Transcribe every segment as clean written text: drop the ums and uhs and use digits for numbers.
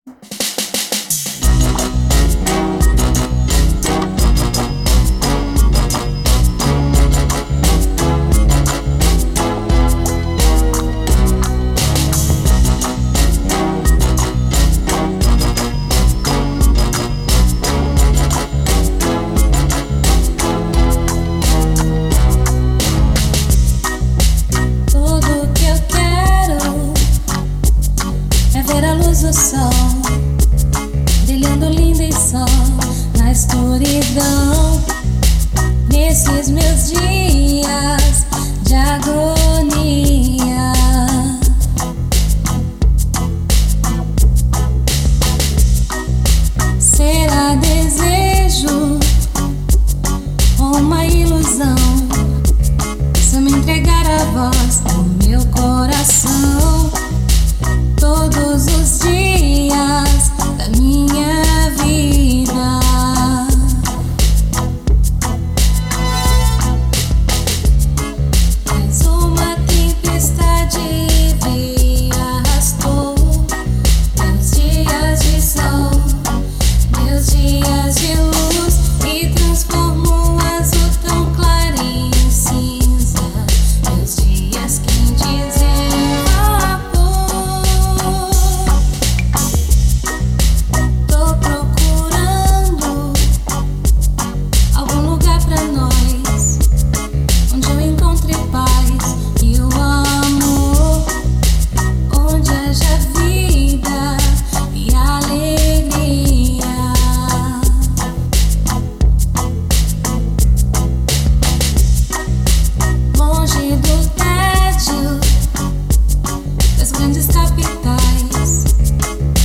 O sol brilhando lindo e só na escuridão, nesses meus dias de agonia. Será desejo ou uma ilusão se eu me entregar a voz do meu coração? Todos os dias da minha vida, mas uma tempestade veio, arrastou meus dias de sol, meus dias de luz, e transformou o azul tão claro em cinza, meus dias quentes em vapor.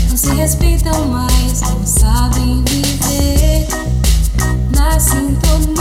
Respeitam mais, não sabem viver na sintonia.